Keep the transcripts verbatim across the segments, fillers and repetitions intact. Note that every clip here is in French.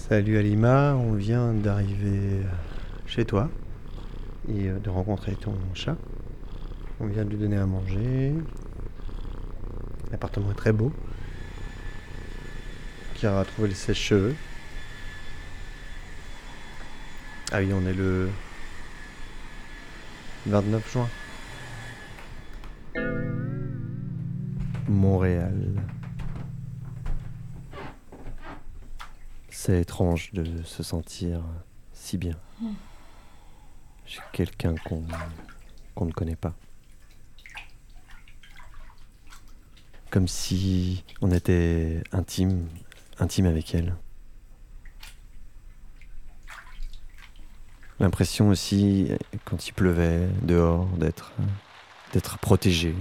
Salut Alima, on vient d'arriver chez toi et de rencontrer ton chat. On vient de lui donner à manger. L'appartement est très beau. Kira a trouvé le sèche-cheveux. Ah oui, on est le vingt-neuf juin. Montréal. C'est étrange de se sentir si bien chez quelqu'un qu'on, qu'on ne connaît pas. Comme si on était intime, intime avec elle. L'impression aussi, quand il pleuvait dehors, d'être, d'être protégé.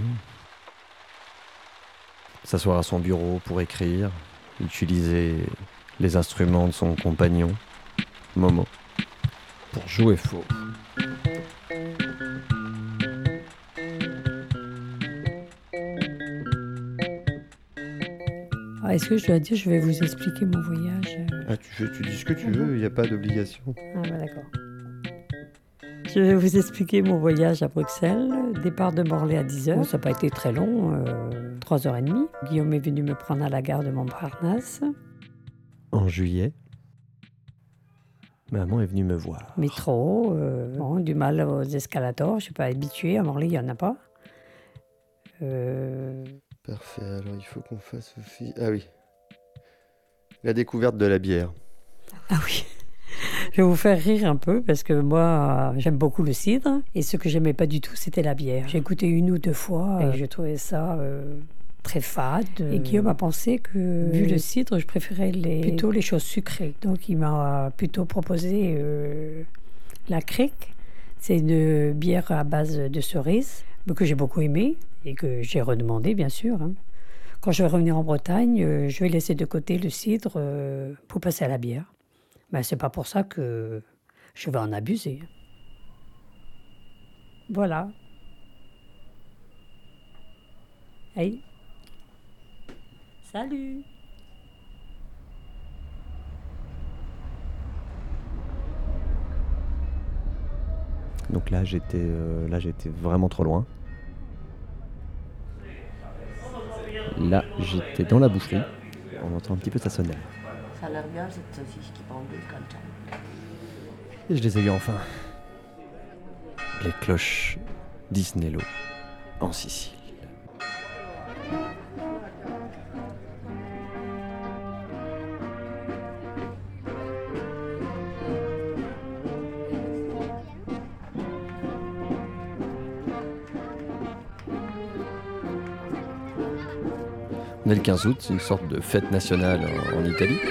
S'asseoir à son bureau pour écrire, utiliser les instruments de son compagnon, Momo, pour jouer faux. Ah, est-ce que je dois dire, je vais vous expliquer mon voyage euh... Ah, tu, fais, tu dis ce que tu veux, il n'y a pas d'obligation. Ah, bah d'accord. Je vais vous expliquer mon voyage à Bruxelles. Départ de Morlaix à dix heures. Ça n'a pas été très long, euh, trois heures trente. Guillaume est venu me prendre à la gare de Montparnasse. En juillet, maman est venue me voir. Métro, euh, bon, du mal aux escalators. Je ne suis pas habituée. À Morlaix, il n'y en a pas. Euh... Parfait, alors il faut qu'on fasse aussi... Ah oui. La découverte de la bière. Ah oui. Je vais vous faire rire un peu parce que moi, j'aime beaucoup le cidre. Et ce que j'aimais pas du tout, c'était la bière. J'ai goûté une ou deux fois et je trouvais ça euh, très fade. Et Guillaume a pensé que, vu le cidre, je préférais les, plutôt les choses sucrées. Donc il m'a plutôt proposé euh, la Crique. C'est une bière à base de cerises que j'ai beaucoup aimée et que j'ai redemandé, bien sûr. Hein. Quand je vais revenir en Bretagne, euh, je vais laisser de côté le cidre euh, pour passer à la bière. Mais c'est pas pour ça que je vais en abuser. Voilà. Hey. Salut. Donc là j'étais, euh, là, j'étais vraiment trop loin. Là, j'étais dans la boucherie. On entend un petit peu sa sonnette. Ça a l'air bien, cette fiche qui pendule comme ça. Et je les ai eu enfin. Les cloches d'Isnello, en Sicile. On est le quinze août, c'est une sorte de fête nationale en, en Italie.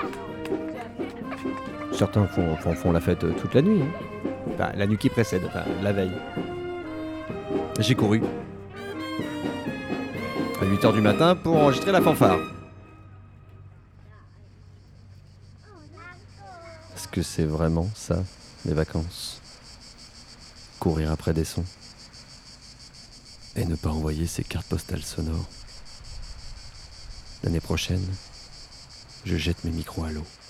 Certains font, font, font la fête toute la nuit. Hein. Enfin, la nuit qui précède, enfin, la veille. J'ai couru à huit heures du matin pour enregistrer la fanfare. Est-ce que c'est vraiment ça, les vacances? Courir après des sons et ne pas envoyer ces cartes postales sonores. L'année prochaine, je jette mes micros à l'eau.